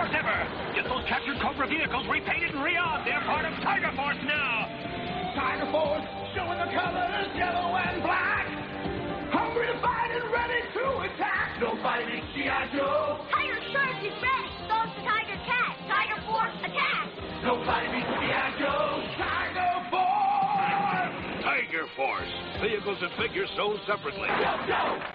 Force ever. Get those captured Cobra vehicles repainted and re-armed. They're part of Tiger Force now. Tiger Force, showing the colors yellow and black. Hungry to fight and ready to attack. No fighting G.I. Joe. Tiger Shark is ready. So's the Tiger Cat. Tiger Force, attack. No fighting G.I. Joe. Tiger Force. Tiger Force. Vehicles and figures sold separately. Go, go.